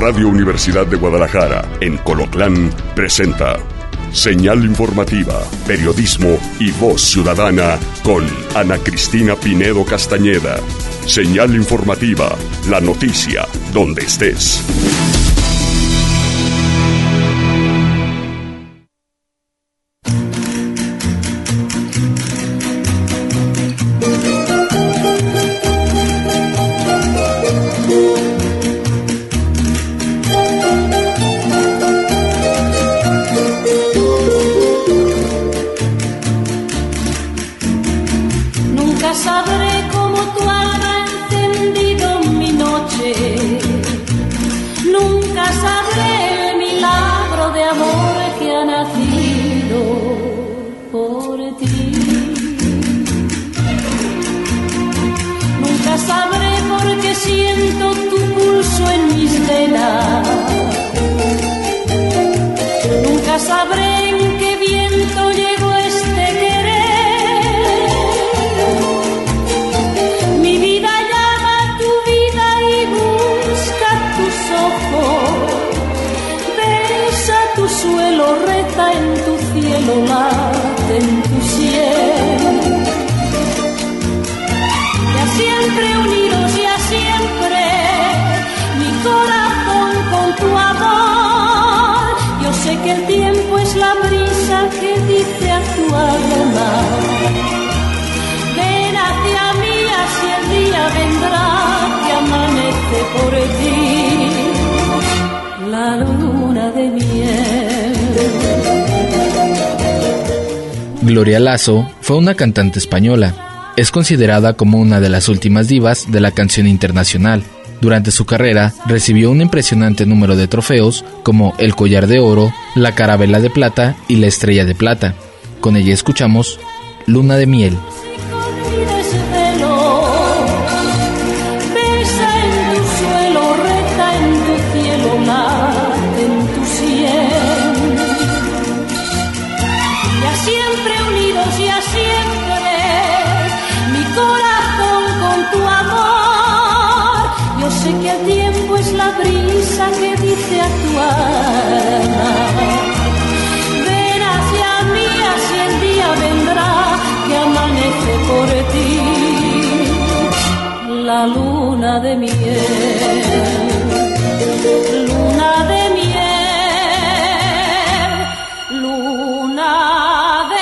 Radio Universidad de Guadalajara, en Colotlán, presenta Señal Informativa, Periodismo y Voz Ciudadana con Ana Cristina Pinedo Castañeda. Señal Informativa, la noticia donde estés. Por ti, la luna de miel. Gloria Lasso fue una cantante española. Es considerada como una de las últimas divas de la canción internacional. Durante su carrera recibió un impresionante número de trofeos como el Collar de Oro, la Carabela de Plata y la Estrella de Plata. Con ella escuchamos Luna de Miel. Que dice a tu alma, ven hacia mí, así el día vendrá que amanece por ti, la luna de miel, luna de miel, luna de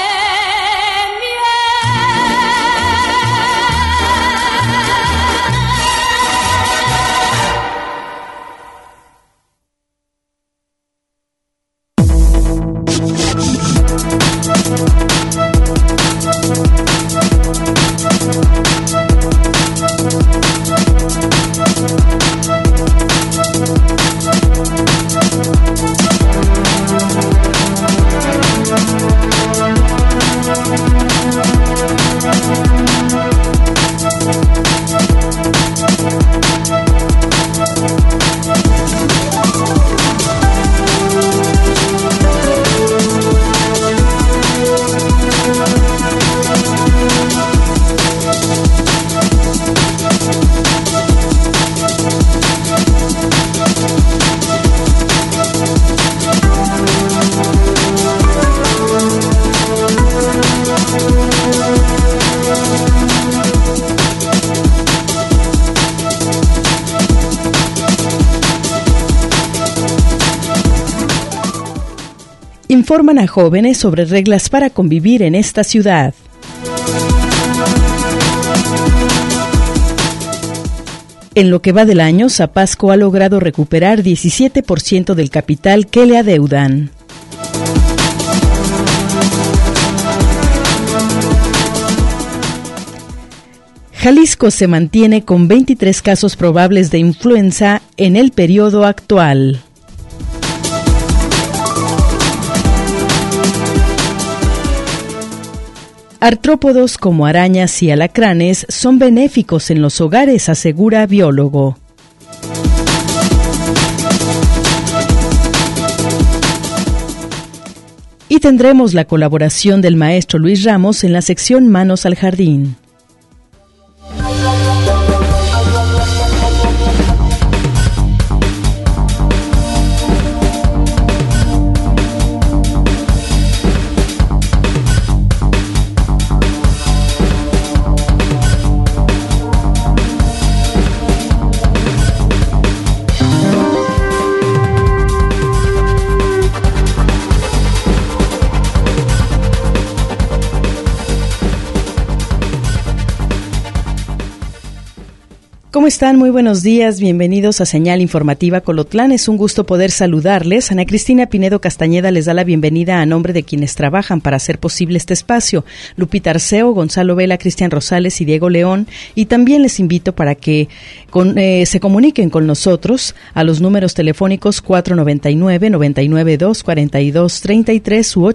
Informan a jóvenes sobre reglas para convivir en esta ciudad. En lo que va del año, Zapasco ha logrado recuperar 17% del capital que le adeudan. Jalisco se mantiene con 23 casos probables de influenza en el periodo actual. Artrópodos como arañas y alacranes son benéficos en los hogares, asegura biólogo. Y tendremos la colaboración del maestro Luis Ramos en la sección Manos al Jardín. están? Muy buenos días, bienvenidos a Señal Informativa Colotlán. Es un gusto poder saludarles. Ana Cristina Pinedo Castañeda les da la bienvenida a nombre de quienes trabajan para hacer posible este espacio: Lupita Arceo, Gonzalo Vela, Cristian Rosales y Diego León. Y también les invito para que se comuniquen con nosotros a los números telefónicos 499-992-4233 u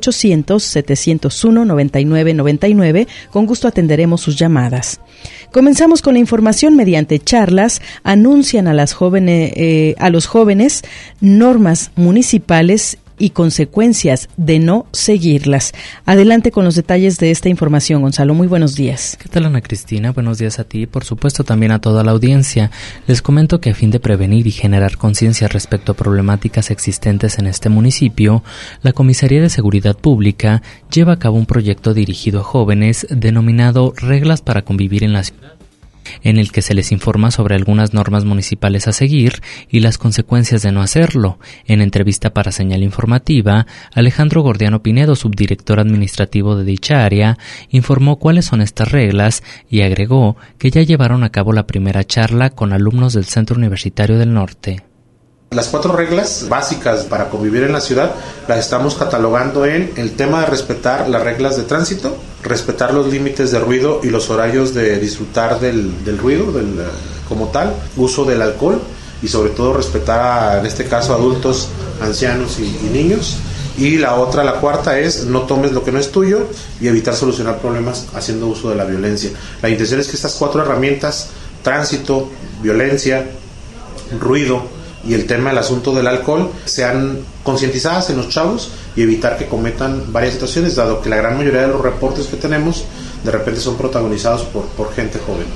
800-701-9999. Con gusto atenderemos sus llamadas. Comenzamos con la información. Mediante charlas anuncian a los jóvenes normas municipales y consecuencias de no seguirlas. Adelante con los detalles de esta información, Gonzalo. Muy buenos días. ¿Qué tal, Ana Cristina? Buenos días a ti y por supuesto también a toda la audiencia. Les comento que a fin de prevenir y generar conciencia respecto a problemáticas existentes en este municipio, la Comisaría de Seguridad Pública lleva a cabo un proyecto dirigido a jóvenes denominado Reglas para Convivir en la Ciudad, en el que se les informa sobre algunas normas municipales a seguir y las consecuencias de no hacerlo. En entrevista para Señal Informativa, Alejandro Gordiano Pinedo, subdirector administrativo de dicha área, informó cuáles son estas reglas y agregó que ya llevaron a cabo la primera charla con alumnos del Centro Universitario del Norte. Las 4 reglas básicas para convivir en la ciudad las estamos catalogando en el tema de respetar las reglas de tránsito, respetar los límites de ruido y los horarios de disfrutar del ruido como tal, uso del alcohol y sobre todo respetar en este caso adultos, ancianos y niños. Y la cuarta es no tomes lo que no es tuyo y evitar solucionar problemas haciendo uso de la violencia. La intención es que estas 4 herramientas, tránsito, violencia, ruido y el tema del asunto del alcohol, sean concientizadas en los chavos y evitar que cometan varias situaciones, dado que la gran mayoría de los reportes que tenemos de repente son protagonizados por gente joven.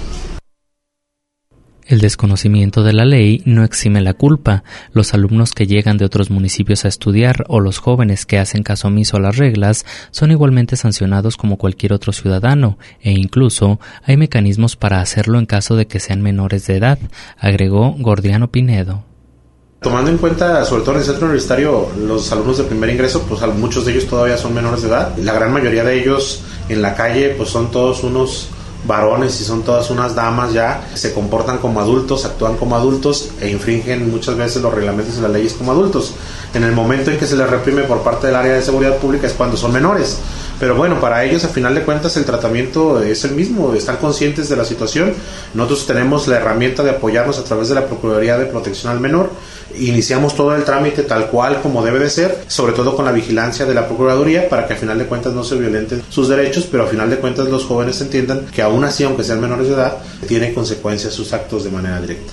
El desconocimiento de la ley no exime la culpa. Los alumnos que llegan de otros municipios a estudiar o los jóvenes que hacen caso omiso a las reglas son igualmente sancionados como cualquier otro ciudadano, e incluso hay mecanismos para hacerlo en caso de que sean menores de edad, agregó Gordiano Pinedo. Tomando en cuenta, sobre todo en el centro universitario, los alumnos de primer ingreso, pues muchos de ellos todavía son menores de edad. La gran mayoría de ellos en la calle, pues son todos unos varones y son todas unas damas ya, se comportan como adultos, actúan como adultos e infringen muchas veces los reglamentos y las leyes como adultos. En el momento en que se les reprime por parte del área de seguridad pública es cuando son menores. Pero bueno, para ellos a final de cuentas el tratamiento es el mismo, están conscientes de la situación. Nosotros tenemos la herramienta de apoyarnos a través de la Procuraduría de Protección al Menor. Iniciamos todo el trámite tal cual como debe de ser, sobre todo con la vigilancia de la Procuraduría para que a final de cuentas no se violenten sus derechos, pero a final de cuentas los jóvenes entiendan que aún así, aunque sean menores de edad, tienen consecuencias sus actos de manera directa.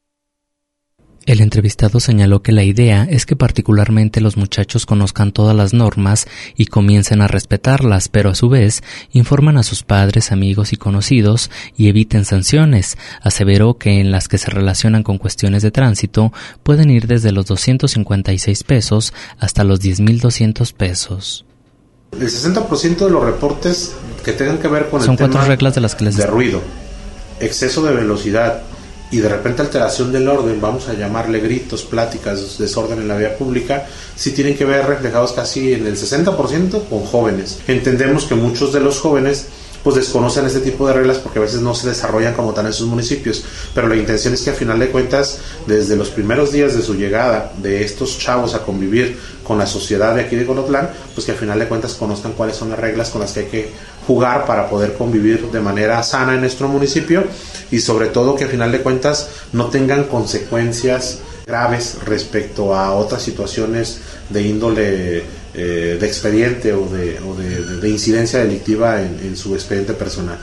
El entrevistado señaló que la idea es que particularmente los muchachos conozcan todas las normas y comiencen a respetarlas, pero a su vez informan a sus padres, amigos y conocidos y eviten sanciones. Aseveró que en las que se relacionan con cuestiones de tránsito pueden ir desde los 256 pesos hasta los 10,200 pesos. El 60% de los reportes que tengan que ver con son el tema 4 reglas de las que les de ruido, exceso de velocidad y de repente alteración del orden, vamos a llamarle gritos, pláticas, desorden en la vía pública, sí tienen que ver reflejados casi en el 60% con jóvenes. Entendemos que muchos de los jóvenes pues desconocen este tipo de reglas porque a veces no se desarrollan como tal en sus municipios, pero la intención es que a final de cuentas, desde los primeros días de su llegada de estos chavos a convivir con la sociedad de aquí de Colotlán, pues que a final de cuentas conozcan cuáles son las reglas con las que hay que jugar para poder convivir de manera sana en nuestro municipio y sobre todo que a final de cuentas no tengan consecuencias graves respecto a otras situaciones de índole de expediente o de incidencia delictiva en su expediente personal.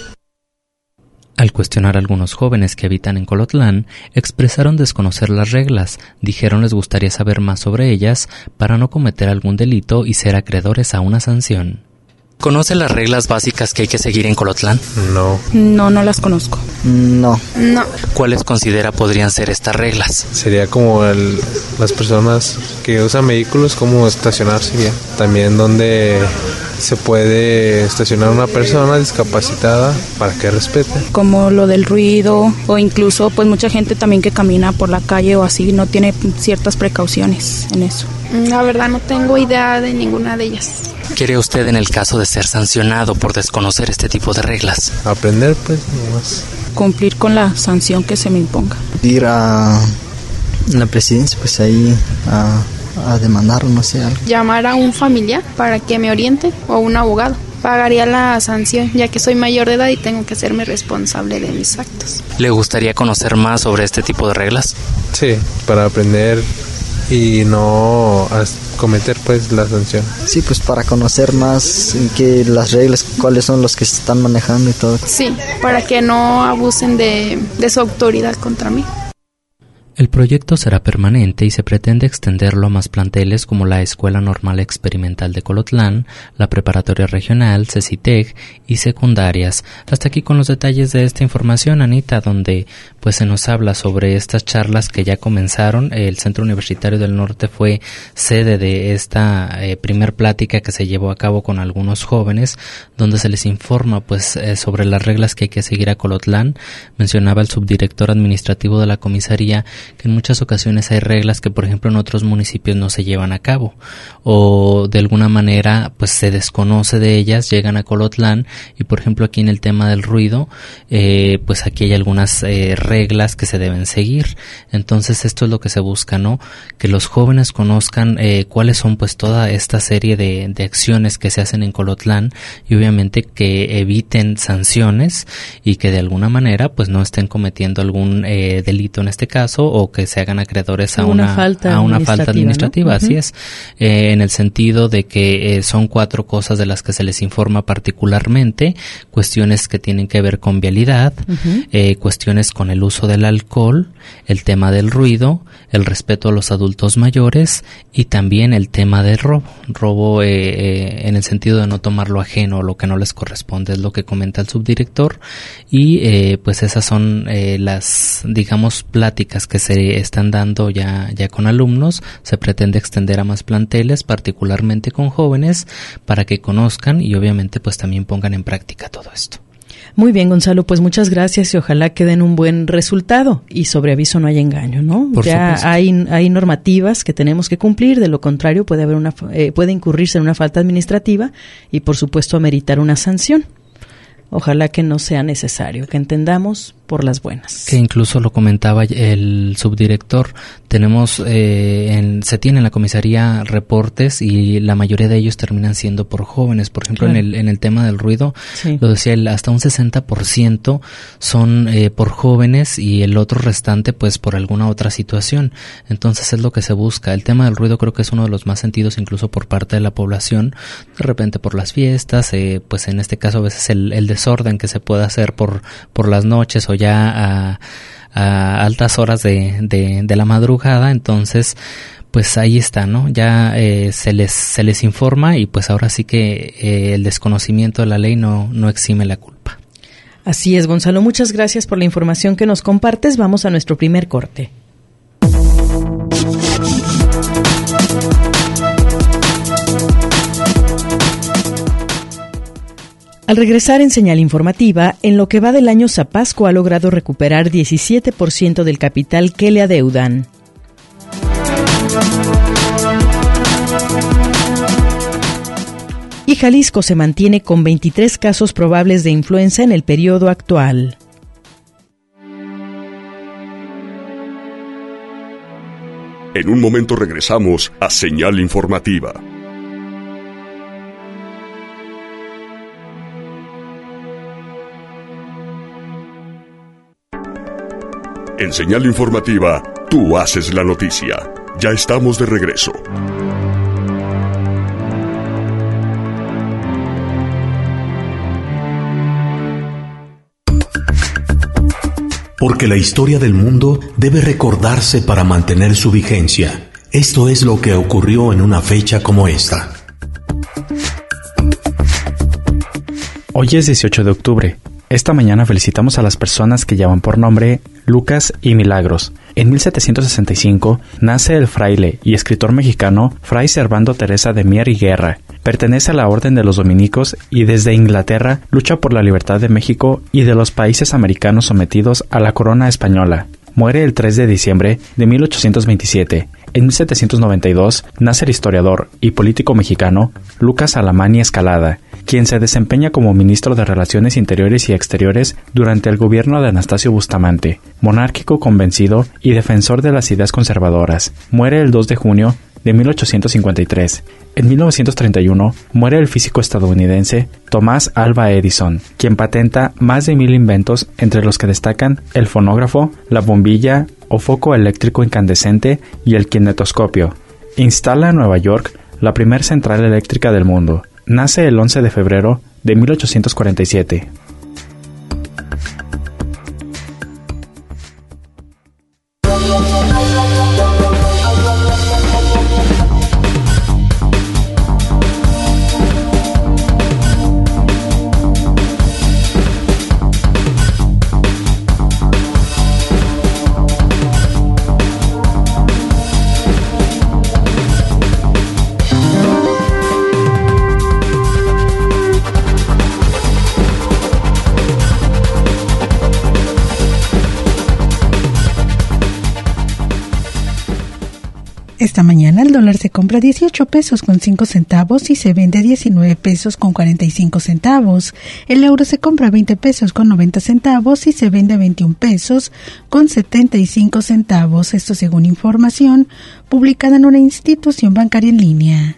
Al cuestionar a algunos jóvenes que habitan en Colotlán, expresaron desconocer las reglas, dijeron les gustaría saber más sobre ellas para no cometer algún delito y ser acreedores a una sanción. ¿Conoce las reglas básicas que hay que seguir en Colotlán? No las conozco. No. ¿Cuáles considera podrían ser estas reglas? Sería como las personas que usan vehículos, como estacionarse bien. También donde se puede estacionar una persona discapacitada para que respete. Como lo del ruido o incluso pues mucha gente también que camina por la calle o así no tiene ciertas precauciones en eso. La verdad no tengo idea de ninguna de ellas. ¿Qué haría usted en el caso de ser sancionado por desconocer este tipo de reglas? Aprender pues nomás. cumplir con la sanción que se me imponga. Ir a la presidencia, pues ahí a demandar, no sé, algo. Llamar a un familiar para que me oriente o un abogado. Pagaría la sanción, ya que soy mayor de edad y tengo que hacerme responsable de mis actos. ¿Le gustaría conocer más sobre este tipo de reglas? Sí, para aprender y no cometer pues la sanción. Sí, pues para conocer más que las reglas, cuáles son los que se están manejando y todo. Sí, para que no abusen de su autoridad contra mí. El proyecto será permanente y se pretende extenderlo a más planteles como la Escuela Normal Experimental de Colotlán, la Preparatoria Regional, CECITEC y secundarias. Hasta aquí con los detalles de esta información, Anita, donde pues se nos habla sobre estas charlas que ya comenzaron. El Centro Universitario del Norte fue sede de esta primer plática que se llevó a cabo con algunos jóvenes, donde se les informa pues sobre las reglas que hay que seguir a Colotlán. Mencionaba el subdirector administrativo de la comisaría que en muchas ocasiones hay reglas que, por ejemplo, en otros municipios no se llevan a cabo o de alguna manera pues se desconoce de ellas, llegan a Colotlán y, por ejemplo, aquí en el tema del ruido, pues aquí hay algunas reglas que se deben seguir. Entonces esto es lo que se busca, ¿no? Que los jóvenes conozcan cuáles son pues toda esta serie de acciones que se hacen en Colotlán y obviamente que eviten sanciones y que de alguna manera pues no estén cometiendo algún delito en este caso o que se hagan acreedores a una falta administrativa, ¿no? Así es, en el sentido de que son 4 cosas de las que se les informa particularmente, cuestiones que tienen que ver con vialidad, cuestiones con el uso del alcohol, el tema del ruido, el respeto a los adultos mayores y también el tema del robo en el sentido de no tomar lo ajeno o lo que no les corresponde, es lo que comenta el subdirector y pues esas son las, digamos, pláticas que se están dando ya con alumnos. Se pretende extender a más planteles, particularmente con jóvenes, para que conozcan y obviamente pues también pongan en práctica todo esto. Muy bien, Gonzalo, pues muchas gracias y ojalá que den un buen resultado y sobre aviso no hay engaño, ¿no? Por ya supuesto. hay normativas que tenemos que cumplir, de lo contrario puede incurrirse en una falta administrativa y por supuesto ameritar una sanción. Ojalá que no sea necesario, que entendamos por las buenas. Que incluso lo comentaba el subdirector, tenemos se tiene en la comisaría reportes y la mayoría de ellos terminan siendo por jóvenes. Por ejemplo, claro, en el tema del ruido, sí, lo decía él, hasta un 60% son por jóvenes y el otro restante pues por alguna otra situación. Entonces es lo que se busca. El tema del ruido creo que es uno de los más sentidos incluso por parte de la población, de repente por las fiestas, pues en este caso a veces el desorden que se puede hacer por las noches o ya a altas horas de la madrugada. Entonces pues ahí está, ¿no? Ya se les informa y pues ahora sí que el desconocimiento de la ley no exime la culpa. Así es, Gonzalo, muchas gracias por la información que nos compartes. Vamos a nuestro primer corte. Al regresar en Señal Informativa, en lo que va del año Zapasco ha logrado recuperar 17% del capital que le adeudan. Y Jalisco se mantiene con 23 casos probables de influenza en el periodo actual. En un momento regresamos a Señal Informativa. En Señal Informativa, tú haces la noticia. Ya estamos de regreso. Porque la historia del mundo debe recordarse para mantener su vigencia. Esto es lo que ocurrió en una fecha como esta. Hoy es 18 de octubre. Esta mañana felicitamos a las personas que llevan por nombre Lucas y Milagros. En 1765 nace el fraile y escritor mexicano Fray Servando Teresa de Mier y Guerra. Pertenece a la Orden de los Dominicos y desde Inglaterra lucha por la libertad de México y de los países americanos sometidos a la corona española. Muere el 3 de diciembre de 1827. En 1792 nace el historiador y político mexicano Lucas Alamán y Escalada. quien se desempeña como ministro de Relaciones Interiores y Exteriores durante el gobierno de Anastasio Bustamante, monárquico convencido y defensor de las ideas conservadoras. Muere el 2 de junio de 1853. En 1931 muere el físico estadounidense Thomas Alva Edison, quien patenta más de 1000 inventos, entre los que destacan el fonógrafo, la bombilla o foco eléctrico incandescente y el kinetoscopio. Instala en Nueva York la primera central eléctrica del mundo. Nace el 11 de febrero de 1847. Esta mañana el dólar se compra 18 pesos con 5 centavos y se vende 19 pesos con 45 centavos. El euro se compra 20 pesos con 90 centavos y se vende 21 pesos con 75 centavos. Esto según información publicada en una institución bancaria en línea.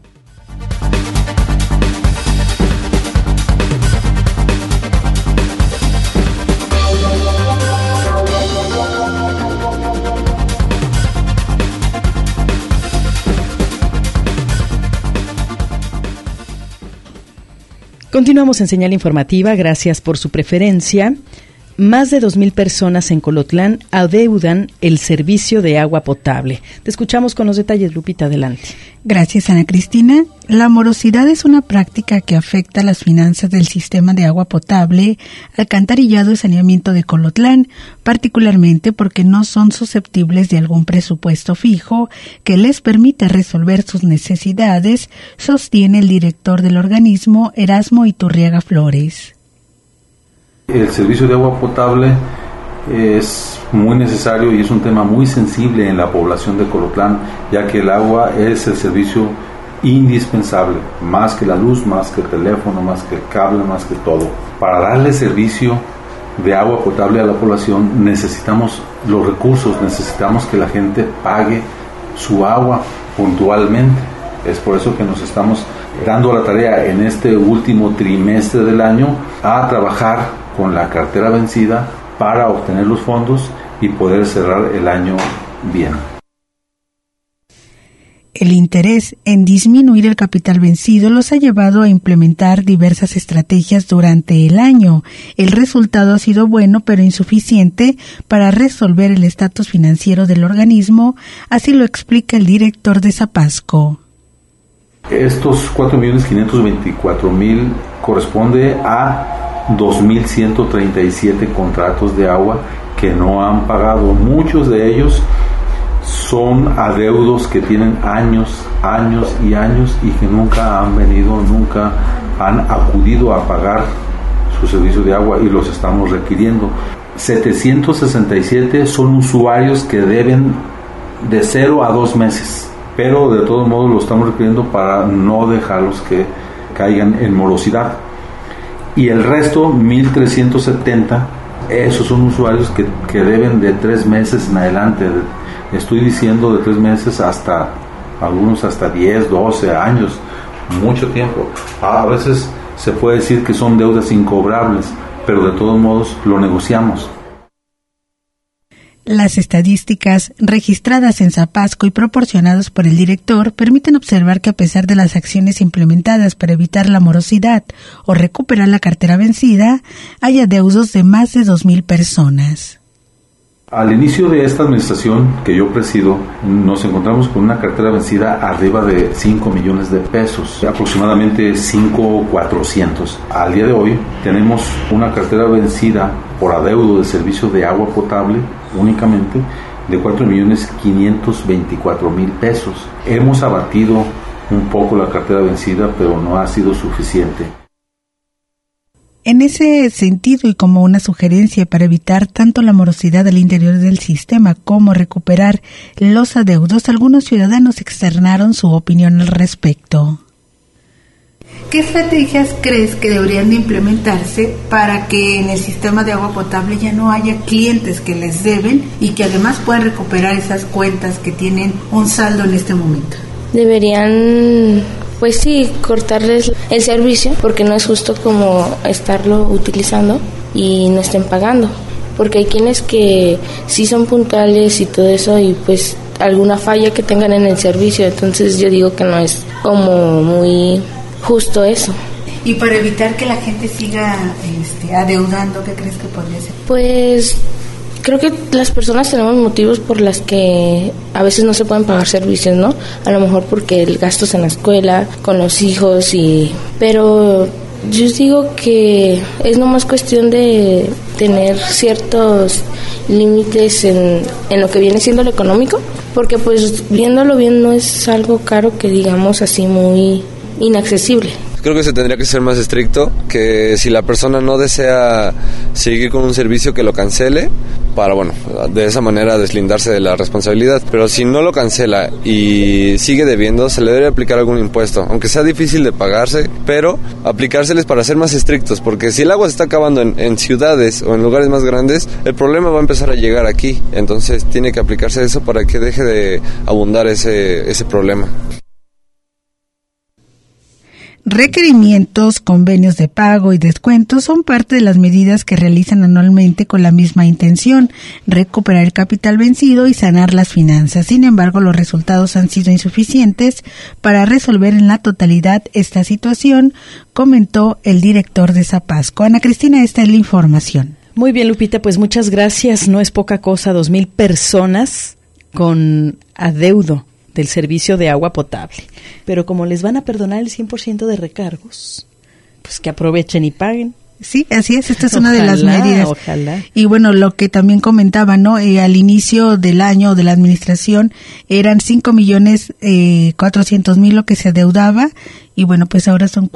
Continuamos en Señal Informativa, gracias por su preferencia. Más de 2,000 personas en Colotlán adeudan el servicio de agua potable. Te escuchamos con los detalles, Lupita, adelante. Gracias, Ana Cristina. La morosidad es una práctica que afecta las finanzas del sistema de agua potable, alcantarillado y saneamiento de Colotlán, particularmente porque no son susceptibles de algún presupuesto fijo que les permita resolver sus necesidades, sostiene el director del organismo, Erasmo Iturriaga Flores. El servicio de agua potable es muy necesario y es un tema muy sensible en la población de Colotlán, ya que el agua es el servicio indispensable, más que la luz, más que el teléfono, más que el cable, más que todo. Para darle servicio de agua potable a la población necesitamos los recursos, necesitamos que la gente pague su agua puntualmente. Es por eso que nos estamos dando la tarea en este último trimestre del año a trabajar con la cartera vencida para obtener los fondos y poder cerrar el año bien. El interés en disminuir el capital vencido los ha llevado a implementar diversas estrategias durante el año. El resultado ha sido bueno, pero insuficiente para resolver el estatus financiero del organismo, así lo explica el director de Zapasco. Estos 4.524.000 corresponde a 2.137 contratos de agua que no han pagado. Muchos de ellos son adeudos que tienen años y años y que nunca han acudido a pagar su servicio de agua y los estamos requiriendo. 767 son usuarios que deben de 0 a 2 meses, pero de todos modos lo estamos requiriendo para no dejarlos que caigan en morosidad. Y el resto, 1.370, esos son usuarios que deben de 3 meses en adelante. Estoy diciendo de 3 meses hasta, algunos hasta 10, 12 años, mucho tiempo. A veces se puede decir que son deudas incobrables, pero de todos modos lo negociamos. Las estadísticas registradas en Zapasco y proporcionadas por el director permiten observar que a pesar de las acciones implementadas para evitar la morosidad o recuperar la cartera vencida, hay adeudos de más de 2,000 personas. Al inicio de esta administración que yo presido, nos encontramos con una cartera vencida arriba de 5 millones de pesos, aproximadamente 5,400. Al día de hoy tenemos una cartera vencida por adeudo de servicio de agua potable únicamente de 4.524.000 pesos. Hemos abatido un poco la cartera vencida, pero no ha sido suficiente. En ese sentido, y como una sugerencia para evitar tanto la morosidad al interior del sistema como recuperar los adeudos, algunos ciudadanos externaron su opinión al respecto. ¿Qué estrategias crees que deberían de implementarse para que en el sistema de agua potable ya no haya clientes que les deben y que además puedan recuperar esas cuentas que tienen un saldo en este momento? Deberían, pues sí, cortarles el servicio, porque no es justo como estarlo utilizando y no estén pagando, porque hay quienes que sí son puntuales y todo eso, y pues alguna falla que tengan en el servicio, entonces yo digo que no es como muy justo eso. Y para evitar que la gente siga adeudando, ¿qué crees que podría ser? Pues creo que las personas tenemos motivos por las que a veces no se pueden pagar servicios, ¿no? A lo mejor porque el gastos en la escuela, con los hijos, pero yo digo que es nomás cuestión de tener ciertos límites en lo que viene siendo lo económico, porque pues viéndolo bien no es algo caro que digamos así muy inaccesible. Creo que se tendría que ser más estricto, que si la persona no desea seguir con un servicio, que lo cancele, para, bueno, de esa manera deslindarse de la responsabilidad. Pero si no lo cancela y sigue debiendo, se le debe aplicar algún impuesto, aunque sea difícil de pagarse, pero aplicárseles para ser más estrictos, porque si el agua se está acabando en ciudades o en lugares más grandes, el problema va a empezar a llegar aquí. Entonces tiene que aplicarse eso para que deje de abundar ese problema. Requerimientos, convenios de pago y descuentos son parte de las medidas que realizan anualmente con la misma intención, recuperar el capital vencido y sanar las finanzas. Sin embargo, los resultados han sido insuficientes para resolver en la totalidad esta situación, comentó el director de Zapasco. Ana Cristina, esta es la información. Muy bien, Lupita, pues muchas gracias. No es poca cosa, 2,000 personas con adeudo del servicio de agua potable. Pero como les van a perdonar el 100% de recargos, pues que aprovechen y paguen. Sí, así es, esta es una de las medidas. Ojalá. Y bueno, lo que también comentaba, ¿no? Al inicio del año de la administración eran 5,400,000 lo que se adeudaba, y bueno, pues ahora son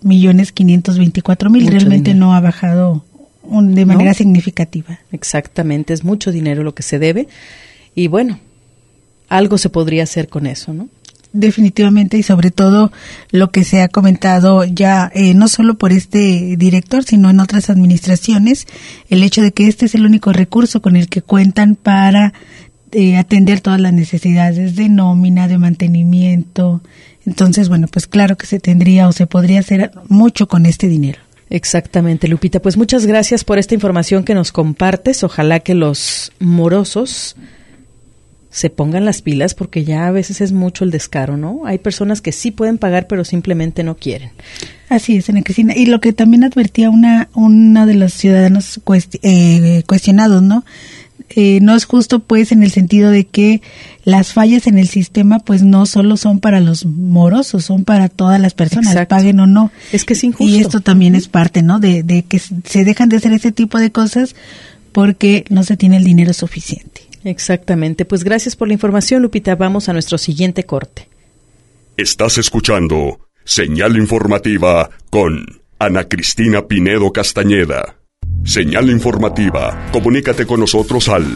4,524,000. Realmente dinero. No ha bajado de manera significativa. Exactamente, es mucho dinero lo que se debe, y bueno, algo se podría hacer con eso, ¿no? Definitivamente, y sobre todo lo que se ha comentado ya, no solo por este director, sino en otras administraciones, el hecho de que este es el único recurso con el que cuentan para atender todas las necesidades de nómina, de mantenimiento. Entonces, bueno, pues claro que se tendría o se podría hacer mucho con este dinero. Exactamente, Lupita. Pues muchas gracias por esta información que nos compartes. Ojalá que los morosos se pongan las pilas, porque ya a veces es mucho el descaro, ¿no? Hay personas que sí pueden pagar, pero simplemente no quieren. Así es, Ana Cristina. Y lo que también advertía una de los ciudadanos cuestionados, ¿no? No es justo, pues, en el sentido de que las fallas en el sistema, pues, no solo son para los morosos, son para todas las personas, exacto, paguen o no. Es que es injusto. Y esto también es parte, ¿no? De que se dejan de hacer ese tipo de cosas porque no se tiene el dinero suficiente. Exactamente. Pues gracias por la información, Lupita. Vamos a nuestro siguiente corte. Estás escuchando Señal Informativa con Ana Cristina Pinedo Castañeda. Señal Informativa. Comunícate con nosotros al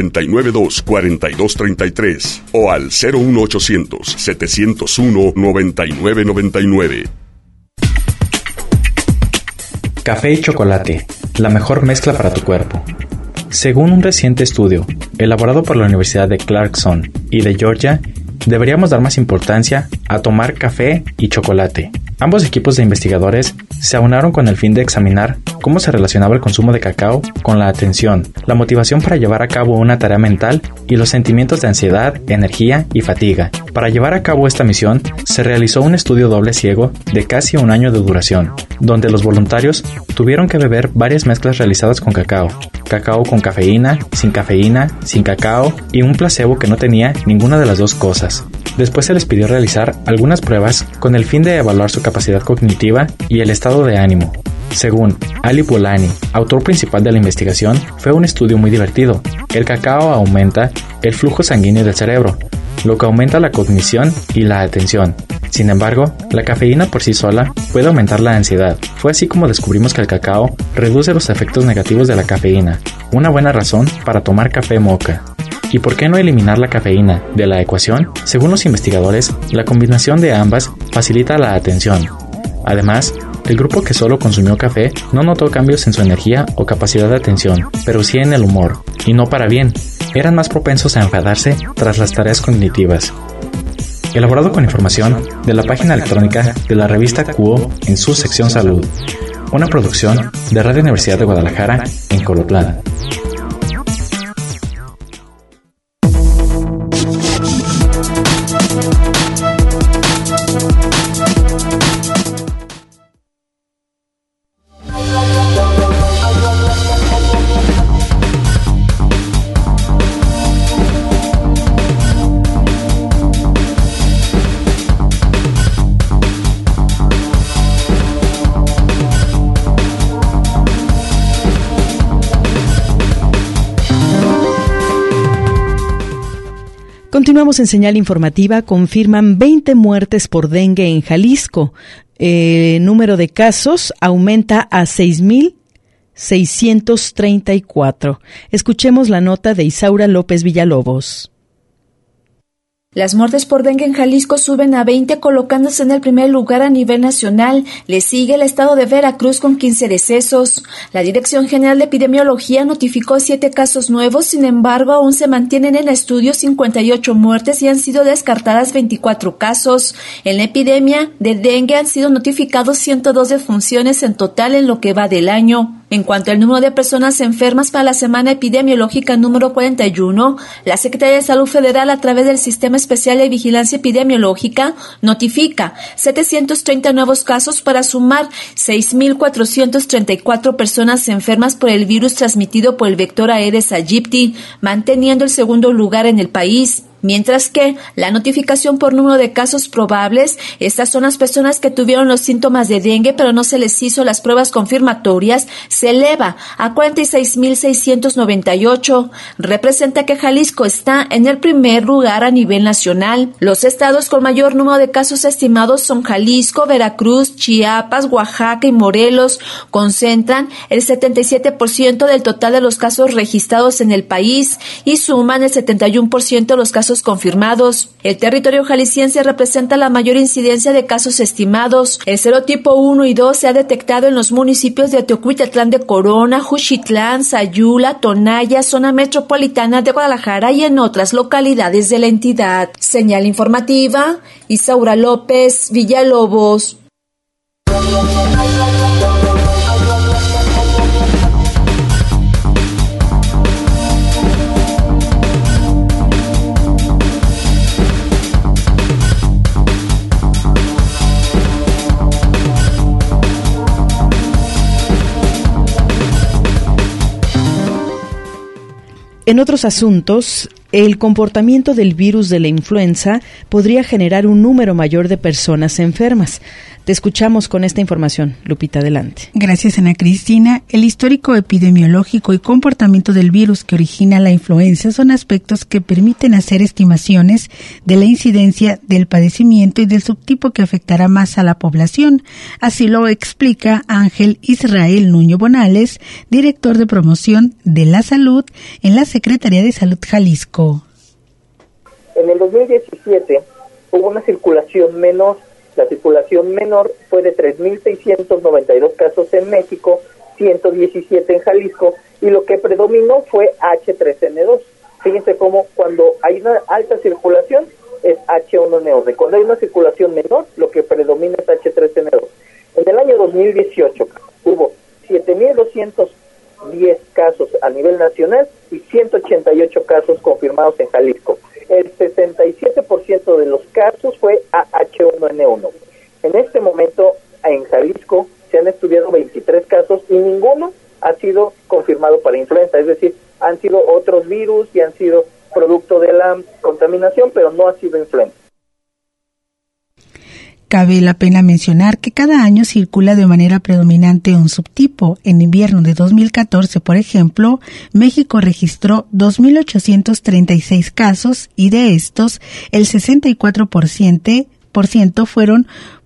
992-4233 o al 01800-701-9999. Café y chocolate, la mejor mezcla para tu cuerpo. Según un reciente estudio, elaborado por la Universidad de Clarkson y de Georgia, deberíamos dar más importancia a tomar café y chocolate. Ambos equipos de investigadores se aunaron con el fin de examinar cómo se relacionaba el consumo de cacao con la atención, la motivación para llevar a cabo una tarea mental y los sentimientos de ansiedad, energía y fatiga. Para llevar a cabo esta misión, se realizó un estudio doble ciego de casi un año de duración, donde los voluntarios tuvieron que beber varias mezclas realizadas con cacao con cafeína, sin cacao y un placebo que no tenía ninguna de las dos cosas. Después se les pidió realizar algunas pruebas con el fin de evaluar su capacidad cognitiva y el estado de ánimo. Según Ali Bolani, autor principal de la investigación, fue un estudio muy divertido. El cacao aumenta el flujo sanguíneo del cerebro, lo que aumenta la cognición y la atención. Sin embargo, la cafeína por sí sola puede aumentar la ansiedad. Fue así como descubrimos que el cacao reduce los efectos negativos de la cafeína, una buena razón para tomar café mocha. ¿Y por qué no eliminar la cafeína de la ecuación? Según los investigadores, la combinación de ambas facilita la atención. Además, el grupo que solo consumió café no notó cambios en su energía o capacidad de atención, pero sí en el humor, y no para bien. Eran más propensos a enfadarse tras las tareas cognitivas. Elaborado con información de la página electrónica de la revista QO en su sección Salud. Una producción de Radio Universidad de Guadalajara en Colotlán. Continuamos en señal informativa. Confirman 20 muertes por dengue en Jalisco. El número de casos aumenta a 6,634. Escuchemos la nota de Isaura López Villalobos. Las muertes por dengue en Jalisco suben a 20, colocándose en el primer lugar a nivel nacional. Le sigue el estado de Veracruz con 15 decesos. La Dirección General de Epidemiología notificó 7 casos nuevos, sin embargo, aún se mantienen en estudio 58 muertes y han sido descartadas 24 casos. En la epidemia de dengue han sido notificados 102 defunciones en total en lo que va del año. En cuanto al número de personas enfermas para la semana epidemiológica número 41, la Secretaría de Salud Federal, a través del Sistema Especial de Vigilancia Epidemiológica, notifica 730 nuevos casos para sumar 6,434 personas enfermas por el virus transmitido por el vector Aedes aegypti, manteniendo el segundo lugar en el país. Mientras que la notificación por número de casos probables, estas son las personas que tuvieron los síntomas de dengue pero no se les hizo las pruebas confirmatorias, se eleva a 46,698. Representa que Jalisco está en el primer lugar a nivel nacional. Los estados con mayor número de casos estimados son Jalisco, Veracruz, Chiapas, Oaxaca y Morelos. Concentran el 77% del total de los casos registrados en el país y suman el 71% de los casos confirmados. El territorio jalisciense representa la mayor incidencia de casos estimados. El serotipo 1 y 2 se ha detectado en los municipios de Teocuitlán de Corona, Juchitlán, Sayula, Tonaya, zona metropolitana de Guadalajara y en otras localidades de la entidad. Señal informativa, Isaura López Villalobos. En otros asuntos, el comportamiento del virus de la influenza podría generar un número mayor de personas enfermas. Te escuchamos con esta información. Lupita, adelante. Gracias, Ana Cristina. El histórico epidemiológico y comportamiento del virus que origina la influenza son aspectos que permiten hacer estimaciones de la incidencia del padecimiento y del subtipo que afectará más a la población. Así lo explica Ángel Israel Nuño Bonales, director de promoción de la salud en la Secretaría de Salud Jalisco. En el 2017 hubo una circulación menor. La circulación menor fue de 3,692 casos en México, 117 en Jalisco, y lo que predominó fue H3N2. Fíjense cómo cuando hay una alta circulación es H1N1. Cuando hay una circulación menor, lo que predomina es H3N2. En el año 2018 hubo 7,210 casos a nivel nacional y 188 casos confirmados en Jalisco. El 67% de los casos fue H1N1. En este momento, en Jalisco, se han estudiado 23 casos y ninguno ha sido confirmado para influenza. Es decir, han sido otros virus y han sido producto de la contaminación, pero no ha sido influenza. Cabe la pena mencionar que cada año circula de manera predominante un subtipo. En invierno de 2014, por ejemplo, México registró 2,836 casos y de estos, el 64% fueron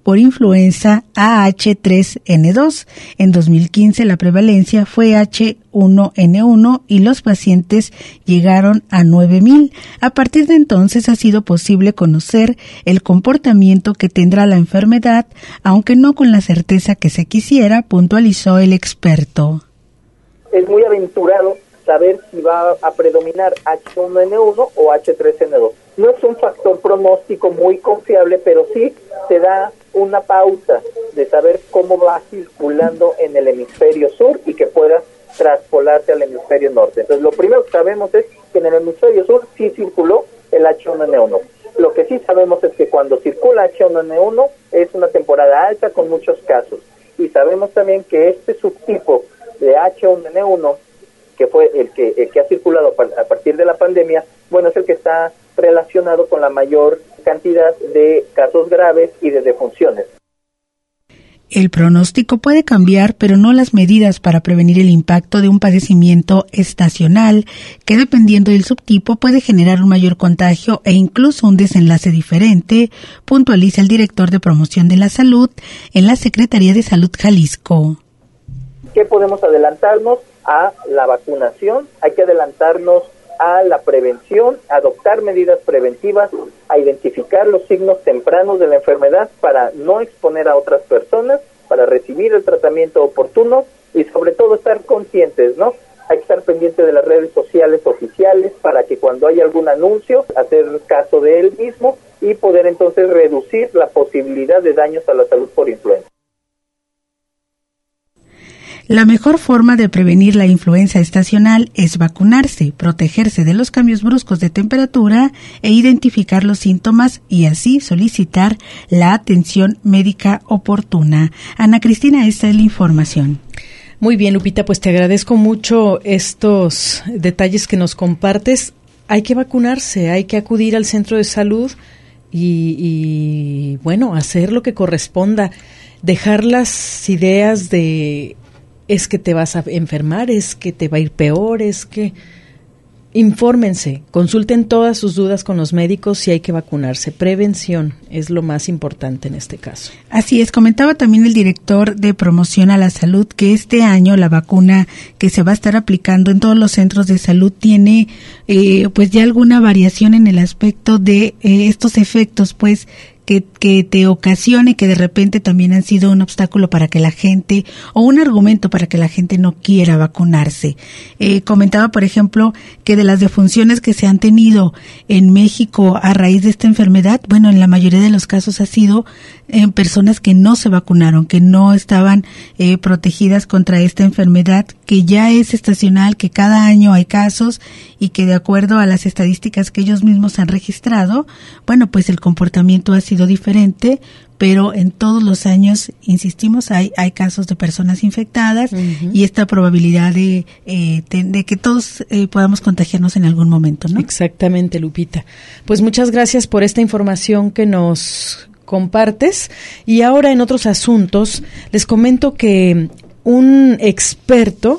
por influenza AH3N2. En 2015 la prevalencia fue H1N1 y los pacientes llegaron a 9,000. A partir de entonces ha sido posible conocer el comportamiento que tendrá la enfermedad, aunque no con la certeza que se quisiera, puntualizó el experto. Es muy aventurado saber si va a predominar H1N1 o H3N2. No es un factor pronóstico muy confiable, pero sí te da una pauta de saber cómo va circulando en el hemisferio sur y que pueda traspolarse al hemisferio norte. Entonces, lo primero que sabemos es que en el hemisferio sur sí circuló el H1N1. Lo que sí sabemos es que cuando circula H1N1 es una temporada alta con muchos casos. Y sabemos también que este subtipo de H1N1, que fue el que ha circulado a partir de la pandemia, bueno, es el que está relacionado con la mayor cantidad de casos graves y de defunciones. El pronóstico puede cambiar, pero no las medidas para prevenir el impacto de un padecimiento estacional, que dependiendo del subtipo puede generar un mayor contagio e incluso un desenlace diferente, puntualiza el director de promoción de la salud en la Secretaría de Salud Jalisco. ¿Qué podemos adelantarnos? A la vacunación, hay que adelantarnos a la prevención, adoptar medidas preventivas, a identificar los signos tempranos de la enfermedad para no exponer a otras personas, para recibir el tratamiento oportuno y sobre todo estar conscientes, ¿no? Hay que estar pendiente de las redes sociales oficiales para que cuando haya algún anuncio, hacer caso de él mismo y poder entonces reducir la posibilidad de daños a la salud por influenza. La mejor forma de prevenir la influenza estacional es vacunarse, protegerse de los cambios bruscos de temperatura e identificar los síntomas y así solicitar la atención médica oportuna. Ana Cristina, esta es la información. Muy bien, Lupita, pues te agradezco mucho estos detalles que nos compartes. Hay que vacunarse, hay que acudir al centro de salud y bueno, hacer lo que corresponda, dejar las ideas de es que te vas a enfermar, es que te va a ir peor, es que... Infórmense, consulten todas sus dudas con los médicos si hay que vacunarse. Prevención es lo más importante en este caso. Así es, comentaba también el director de promoción a la salud que este año la vacuna que se va a estar aplicando en todos los centros de salud tiene pues ya alguna variación en el aspecto de estos efectos pues que te ocasione, que de repente también han sido un obstáculo para que la gente, o un argumento para que la gente no quiera vacunarse. Comentaba, por ejemplo, que de las defunciones que se han tenido en México a raíz de esta enfermedad, bueno, en la mayoría de los casos ha sido en personas que no se vacunaron, que no estaban protegidas contra esta enfermedad, que ya es estacional, que cada año hay casos y que de acuerdo a las estadísticas que ellos mismos han registrado, bueno, pues el comportamiento ha sido diferente, pero en todos los años, insistimos, hay casos de personas infectadas y esta probabilidad de que todos podamos contagiarnos en algún momento, ¿no? Exactamente, Lupita. Pues muchas gracias por esta información que nos compartes. Y ahora en otros asuntos, les comento que un experto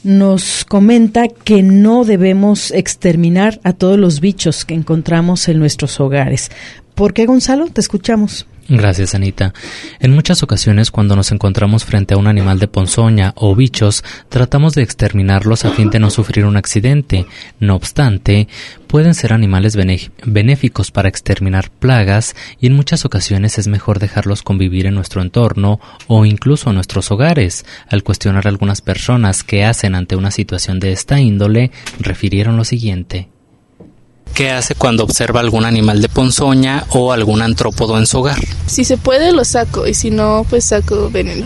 nos comenta que no debemos exterminar a todos los bichos que encontramos en nuestros hogares. ¿Por qué, Gonzalo? Te escuchamos. Gracias, Anita. En muchas ocasiones, cuando nos encontramos frente a un animal de ponzoña o bichos, tratamos de exterminarlos a fin de no sufrir un accidente. No obstante, pueden ser animales benéficos para exterminar plagas y en muchas ocasiones es mejor dejarlos convivir en nuestro entorno o incluso en nuestros hogares. Al cuestionar a algunas personas qué hacen ante una situación de esta índole, refirieron lo siguiente. ¿Qué hace cuando observa algún animal de ponzoña o algún antrópodo en su hogar? Si se puede lo saco y si no pues saco veneno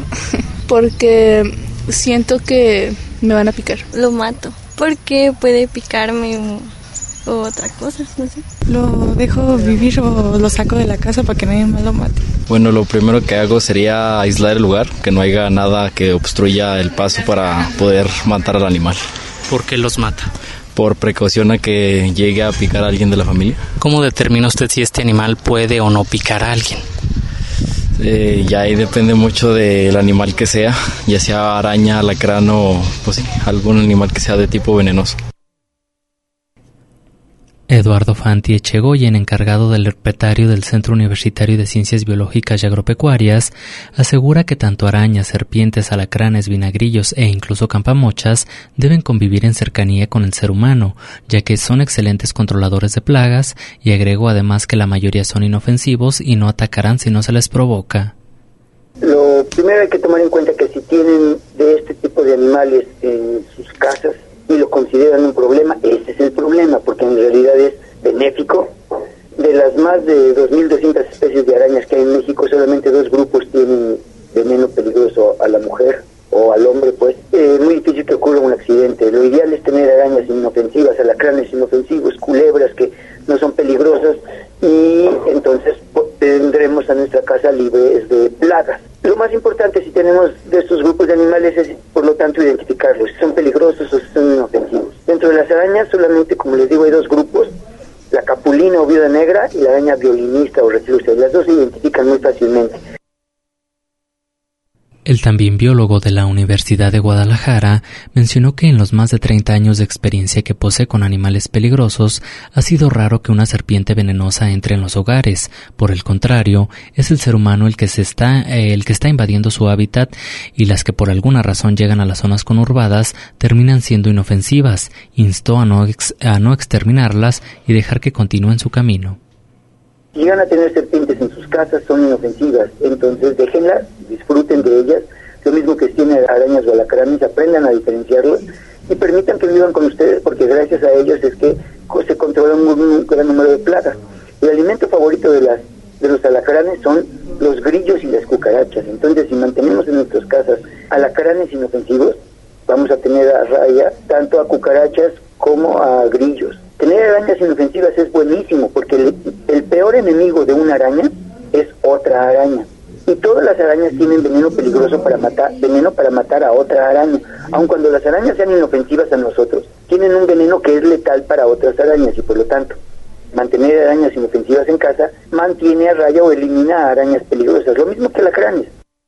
porque siento que me van a picar. Lo mato porque puede picarme o otra cosa, no sé. Lo dejo vivir o lo saco de la casa para que nadie más lo mate. Bueno, lo primero que hago sería aislar el lugar, que no haya nada que obstruya el paso para poder matar al animal. ¿Por qué los mata? Por precaución a que llegue a picar a alguien de la familia. ¿Cómo determina usted si este animal puede o no picar a alguien? Ya ahí depende mucho del animal que sea, ya sea araña, alacrán o pues sí, algún animal que sea de tipo venenoso. Eduardo Fanti Echegoyen, encargado del herpetario del Centro Universitario de Ciencias Biológicas y Agropecuarias, asegura que tanto arañas, serpientes, alacranes, vinagrillos e incluso campamochas deben convivir en cercanía con el ser humano, ya que son excelentes controladores de plagas, y agregó además que la mayoría son inofensivos y no atacarán si no se les provoca. Lo primero hay que tomar en cuenta que si tienen de este tipo de animales en sus casas y lo consideran un problema, ese es el problema, porque en realidad es benéfico. De las más de 2.200 especies de arañas que hay en México, solamente 2 grupos tienen veneno peligroso a la mujer o al hombre, pues es muy difícil que ocurra un accidente. Lo ideal es tener arañas inofensivas, alacranes inofensivos, culebras que no son peligrosas, y entonces tendremos a nuestra casa libres de plagas. Lo más importante si tenemos de estos grupos de animales es, por lo tanto, identificarlos, si son peligrosos o si son inofensivos. Dentro de las arañas solamente, como les digo, hay 2 grupos, la capulina o viuda negra y la araña violinista o reclusa. Las 2 se identifican muy fácilmente. El también biólogo de la Universidad de Guadalajara mencionó que en los más de 30 años de experiencia que posee con animales peligrosos, ha sido raro que una serpiente venenosa entre en los hogares. Por el contrario, es el ser humano el que está invadiendo su hábitat, y las que por alguna razón llegan a las zonas conurbadas terminan siendo inofensivas. Instó a no exterminarlas y dejar que continúen su camino. Si llegan a tener serpientes en sus casas, son inofensivas, entonces déjenlas, disfruten de ellas, lo mismo que si tienen arañas o alacranes, aprendan a diferenciarlos y permitan que vivan con ustedes, porque gracias a ellos es que se controla un gran número de plagas. El alimento favorito de los alacranes son los grillos y las cucarachas, entonces si mantenemos en nuestras casas alacranes inofensivos, vamos a tener a raya tanto a cucarachas como a grillos. Tener arañas inofensivas es buenísimo, porque el peor enemigo de una araña es otra araña. Y todas las arañas tienen veneno peligroso para matar a otra araña. Aun cuando las arañas sean inofensivas a nosotros, tienen un veneno que es letal para otras arañas, y por lo tanto, mantener arañas inofensivas en casa mantiene a raya o elimina a arañas peligrosas, lo mismo que alacranes.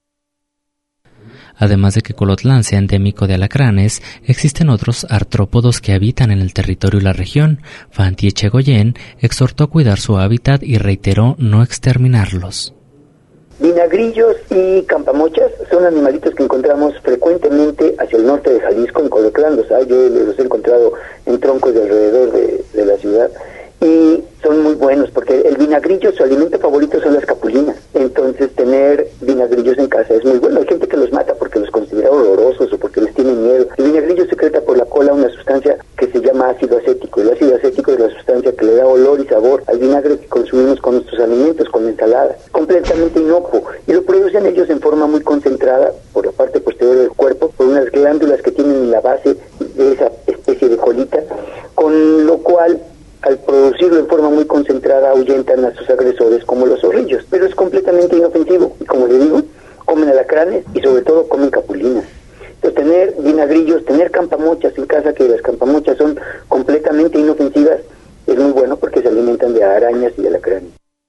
Además de que Colotlán sea endémico de alacranes, existen otros artrópodos que habitan en el territorio y la región. Fanti Echegoyen exhortó a cuidar su hábitat y reiteró no exterminarlos. Vinagrillos y campamochas son animalitos que encontramos frecuentemente hacia el norte de Jalisco, en Colotlán. Yo los he encontrado en troncos de alrededor de la ciudad, y son muy buenos porque el vinagrillo, su alimento favorito son las capulinas. Entonces tener vinagrillos en casa es muy bueno. Hay gente que los mata porque los considera horrorosos o porque les tiene miedo. El vinagrillo secreta por la cola una sustancia que se llama ácido acético. El ácido acético es la sustancia que le da olor y sabor al vinagre que consumimos con nuestros alimentos, con ensaladas. Completamente inocuo, y lo producen ellos en forma muy concentrada por la parte posterior del cuerpo, por unas glándulas que tienen en la base de esa especie de colita, con lo cual al producirlo en forma muy concentrada ahuyentan a sus agresores como los zorrillos, pero es completamente inofensivo, y como le digo, comen alacranes y sobre todo comen capulinas. Entonces tener vinagrillos, tener campamochas en casa, que las campamochas son completamente inofensivas, es muy bueno porque se alimentan de arañas y de alacranes.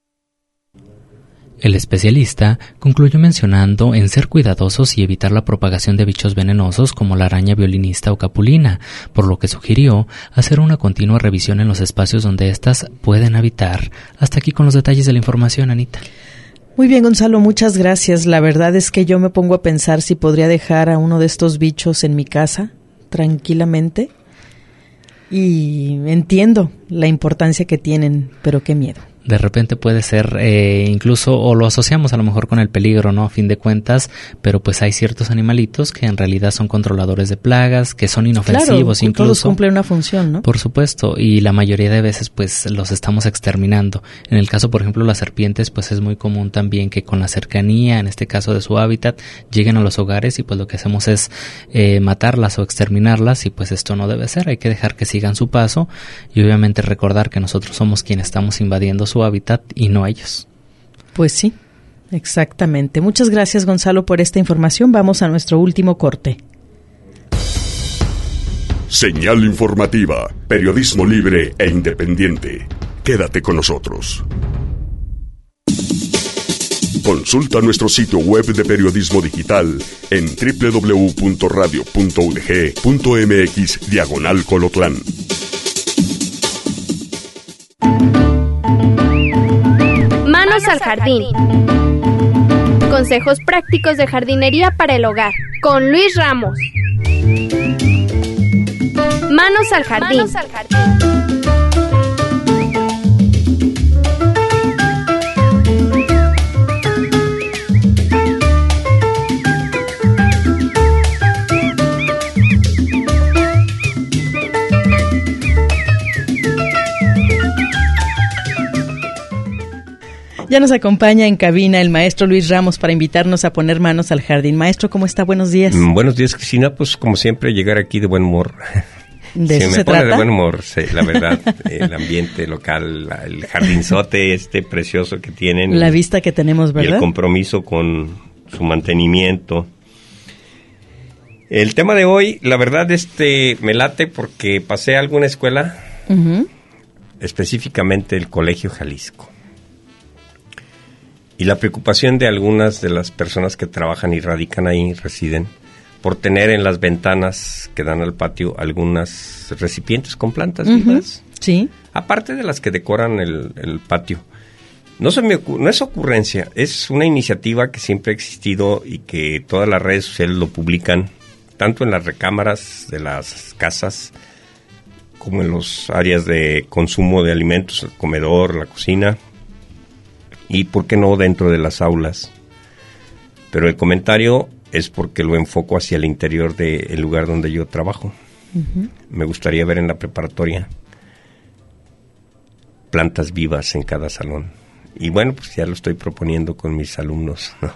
El especialista concluyó mencionando en ser cuidadosos y evitar la propagación de bichos venenosos como la araña violinista o capulina, por lo que sugirió hacer una continua revisión en los espacios donde éstas pueden habitar. Hasta aquí con los detalles de la información, Anita. Muy bien, Gonzalo, muchas gracias. La verdad es que yo me pongo a pensar si podría dejar a uno de estos bichos en mi casa tranquilamente, y entiendo la importancia que tienen, pero qué miedo. De repente puede ser incluso, o lo asociamos a lo mejor con el peligro, ¿no? A fin de cuentas, pero pues hay ciertos animalitos que en realidad son controladores de plagas, que son inofensivos, claro, incluso. Todos cumplen una función, ¿no? Por supuesto, y la mayoría de veces pues los estamos exterminando. En el caso, por ejemplo, las serpientes, pues es muy común también que con la cercanía, en este caso de su hábitat, lleguen a los hogares y pues lo que hacemos es matarlas o exterminarlas, y pues esto no debe ser. Hay que dejar que sigan su paso y obviamente recordar que nosotros somos quienes estamos invadiendo su hábitat y no ellos. Pues sí, exactamente. Muchas gracias, Gonzalo, por esta información. Vamos a nuestro último corte. Señal informativa, periodismo libre e independiente. Quédate con nosotros. Consulta nuestro sitio web de periodismo digital en www.radio.udg.mx/Colotlán. Manos al jardín. Consejos prácticos de jardinería para el hogar, con Luis Ramos. Manos al jardín. Manos al jardín. Ya nos acompaña en cabina el maestro Luis Ramos para invitarnos a poner manos al jardín. Maestro, ¿cómo está? Buenos días. Buenos días, Cristina. Pues como siempre, llegar aquí de buen humor. ¿De eso me se pone trata? De buen humor, sí, la verdad. El ambiente local, el jardinzote precioso que tienen. La vista que tenemos, ¿verdad? Y el compromiso con su mantenimiento. El tema de hoy, la verdad, me late porque pasé a alguna escuela, específicamente el Colegio Jalisco. Y la preocupación de algunas de las personas que trabajan y radican ahí, residen, por tener en las ventanas que dan al patio algunas recipientes con plantas vivas. Sí. Aparte de las que decoran el patio. No es ocurrencia, es una iniciativa que siempre ha existido y que todas las redes sociales lo publican, tanto en las recámaras de las casas como en las áreas de consumo de alimentos, el comedor, la cocina. Y por qué no dentro de las aulas. Pero el comentario es porque lo enfoco hacia el interior del lugar donde yo trabajo. Me gustaría ver en la preparatoria plantas vivas en cada salón. Y bueno, pues ya lo estoy proponiendo con mis alumnos, ¿no?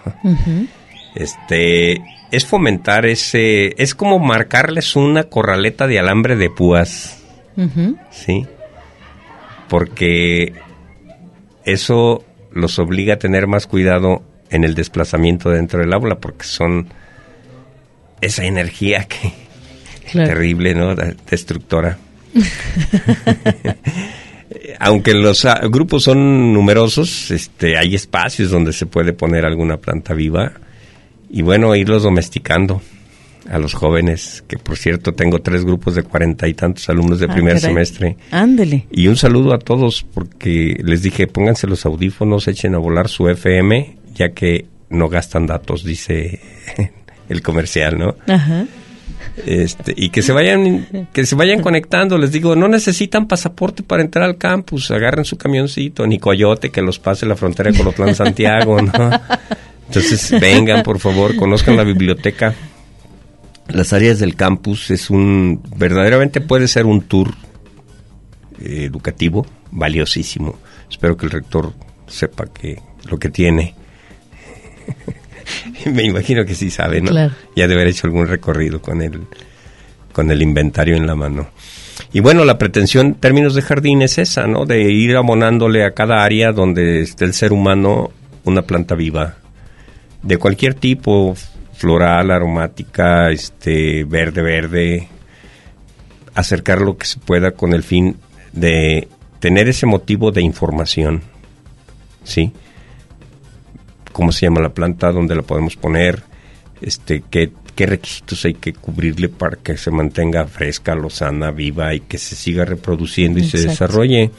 Es fomentar es como marcarles una corraleta de alambre de púas, ¿sí? Porque eso los obliga a tener más cuidado en el desplazamiento dentro del aula, porque son esa energía que terrible, ¿no? Destructora. Aunque los grupos son numerosos, hay espacios donde se puede poner alguna planta viva y bueno, irlos domesticando a los jóvenes, que por cierto tengo 3 grupos de 40 y tantos alumnos de primer semestre. Ándele. Y un saludo a todos porque les dije, pónganse los audífonos, echen a volar su FM, ya que no gastan datos, dice el comercial, ¿no? Ajá. Y que se vayan conectando, les digo, no necesitan pasaporte para entrar al campus, agarren su camioncito, ni coyote que los pase la frontera de Colotlán Santiago, ¿no? Entonces vengan, por favor, conozcan la biblioteca. Las áreas del campus verdaderamente puede ser un tour educativo valiosísimo. Espero que el rector sepa lo que tiene. Me imagino que sí sabe, ¿no? Claro. Ya debe haber hecho algún recorrido con el inventario en la mano. Y bueno, la pretensión en términos de jardín es esa, ¿no? De ir abonándole a cada área donde esté el ser humano una planta viva, de cualquier tipo, floral, aromática, verde, acercar lo que se pueda con el fin de tener ese motivo de información, ¿sí? ¿Cómo se llama la planta? ¿Dónde la podemos poner? ¿Qué requisitos hay que cubrirle para que se mantenga fresca, lozana, viva y que se siga reproduciendo y se desarrolle?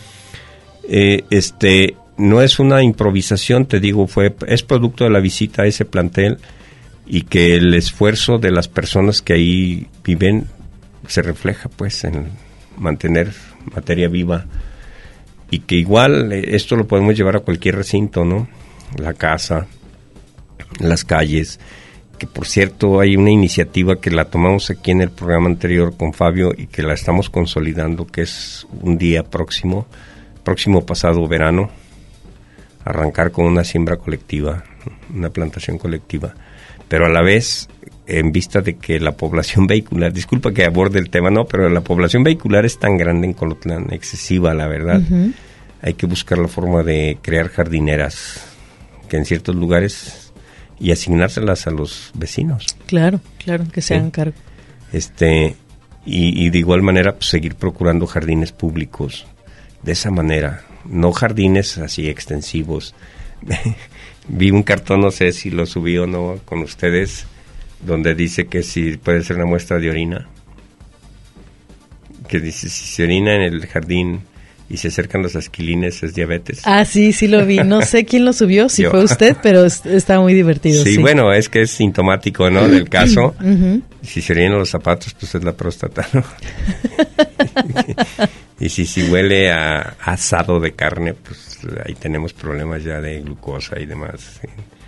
No es una improvisación, te digo, es producto de la visita a ese plantel y que el esfuerzo de las personas que ahí viven se refleja pues en mantener materia viva y que igual esto lo podemos llevar a cualquier recinto, ¿no? La casa, las calles, que por cierto hay una iniciativa que la tomamos aquí en el programa anterior con Fabio y que la estamos consolidando, que es un día próximo pasado verano, arrancar con una siembra colectiva, una plantación colectiva, pero a la vez en vista de que la población vehicular, disculpa que aborde el tema, no, pero la población vehicular es tan grande en Colotlán, excesiva la verdad, hay que buscar la forma de crear jardineras que en ciertos lugares y asignárselas a los vecinos. Claro, que se hagan cargo. Y de igual manera pues, seguir procurando jardines públicos de esa manera, no jardines así extensivos. Vi un cartón, no sé si lo subí o no con ustedes, donde dice que si puede ser una muestra de orina, que dice si se orina en el jardín y se acercan los asquilines, es diabetes. Ah, sí lo vi. No sé quién lo subió, si fue usted, pero está muy divertido. Sí, bueno, es que es sintomático, ¿no? Del caso. Si se llenan los zapatos, pues es la próstata, ¿no? Y si huele a asado de carne, pues ahí tenemos problemas ya de glucosa y demás.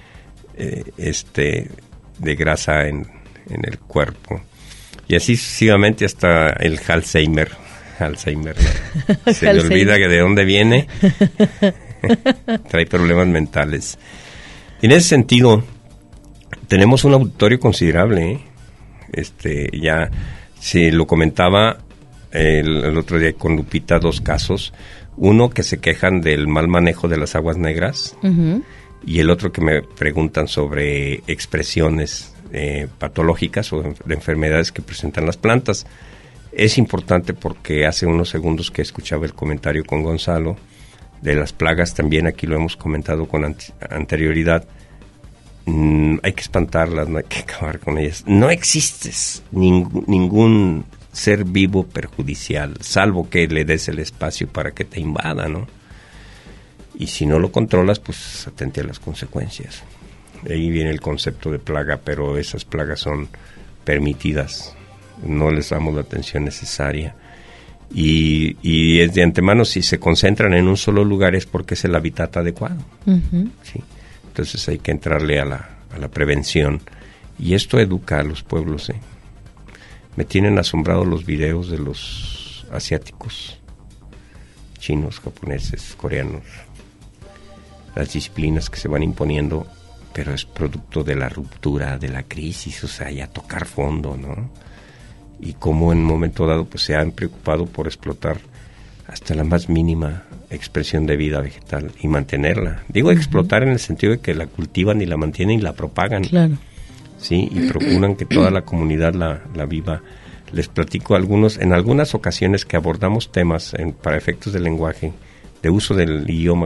De grasa en el cuerpo. Y así sucesivamente hasta el Alzheimer, ¿no? Se le olvida que de dónde viene. Trae problemas mentales. Y en ese sentido, tenemos un auditorio considerable, ya se lo comentaba el otro día con Lupita, 2 casos. Uno que se quejan del mal manejo de las aguas negras, y el otro que me preguntan sobre expresiones patológicas o de enfermedades que presentan las plantas. Es importante porque hace unos segundos que escuchaba el comentario con Gonzalo de las plagas, también aquí lo hemos comentado con anterioridad. Hay que espantarlas, no hay que acabar con ellas. No existe ningún ser vivo perjudicial, salvo que le des el espacio para que te invada, ¿no? Y si no lo controlas, pues atente a las consecuencias. Ahí viene el concepto de plaga, pero esas plagas son permitidas, no les damos la atención necesaria. Y es de antemano, si se concentran en un solo lugar es porque es el hábitat adecuado. ¿Sí? Entonces hay que entrarle a la prevención. Y esto educa a los pueblos. Me tienen asombrado los videos de los asiáticos, chinos, japoneses, coreanos, las disciplinas que se van imponiendo, pero es producto de la ruptura, de la crisis, o sea, ya tocar fondo, ¿no? Y cómo en un momento dado pues se han preocupado por explotar hasta la más mínima expresión de vida vegetal y mantenerla. Digo explotar en el sentido de que la cultivan y la mantienen y la propagan. Claro. Sí, y procuran que toda la comunidad la viva. Les platico en algunas ocasiones que abordamos temas para efectos del lenguaje, de uso del idioma.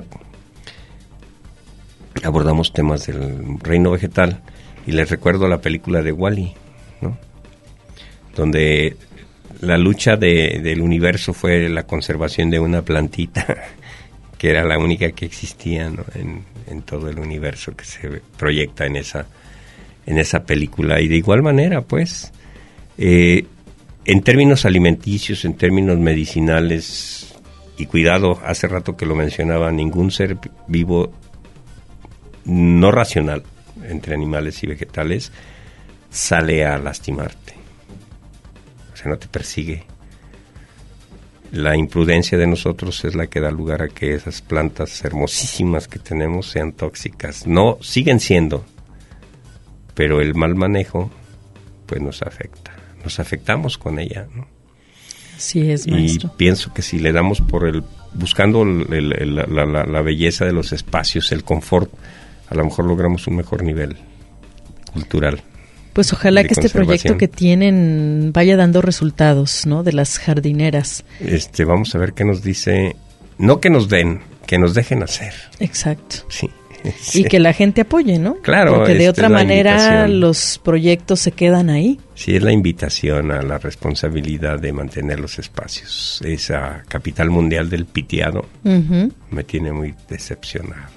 Abordamos temas del reino vegetal y les recuerdo la película de Wall-E, ¿no? Donde la lucha del universo fue la conservación de una plantita que era la única que existía, ¿no? en todo el universo que se proyecta en esa película. Y de igual manera, pues, en términos alimenticios, en términos medicinales, y cuidado, hace rato que lo mencionaba, ningún ser vivo no racional entre animales y vegetales sale a lastimarte, o sea, no te persigue. La imprudencia de nosotros es la que da lugar a que esas plantas hermosísimas que tenemos sean tóxicas. No, siguen siendo, pero el mal manejo pues nos afecta, nos afectamos con ella, ¿no? Así es, maestro. Y pienso que si le damos buscando la belleza de los espacios, el confort, a lo mejor logramos un mejor nivel cultural. Pues ojalá que este proyecto que tienen vaya dando resultados, ¿no? De las jardineras. Vamos a ver qué nos dice, no que nos den, que nos dejen hacer. Exacto. Sí. Y que la gente apoye, ¿no? Claro. Porque de otra manera los proyectos se quedan ahí. Sí, es la invitación a la responsabilidad de mantener los espacios. Esa capital mundial del piteado me tiene muy decepcionado.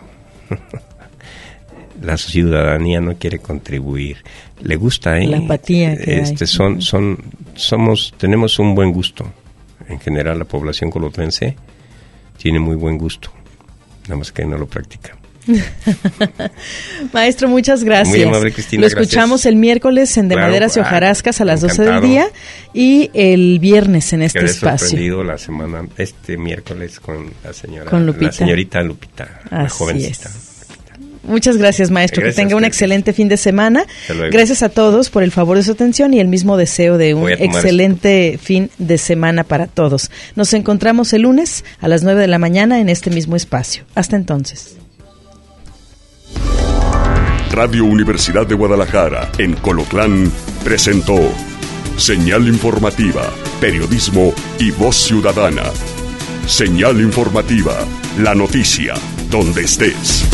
La ciudadanía no quiere contribuir. Le gusta, La apatía que hay. Tenemos un buen gusto. En general, la población colotlense tiene muy buen gusto. Nada más que no lo practica. Maestro, muchas gracias. Muy amable, Cristina. Lo escuchamos el miércoles en De Maderas y Hojarascas a las 12 del día y el viernes en este espacio. Sorprendido este miércoles con la señorita Lupita, Así la jovencita. Muchas gracias, maestro. Gracias, que tenga un excelente fin de semana. Gracias a todos por el favor de su atención y el mismo deseo de un excelente fin de semana para todos. Nos encontramos el lunes a las 9 de la mañana en este mismo espacio. Hasta entonces. Radio Universidad de Guadalajara, en Colotlán, presentó Señal Informativa, Periodismo y Voz Ciudadana. Señal Informativa, la noticia, donde estés.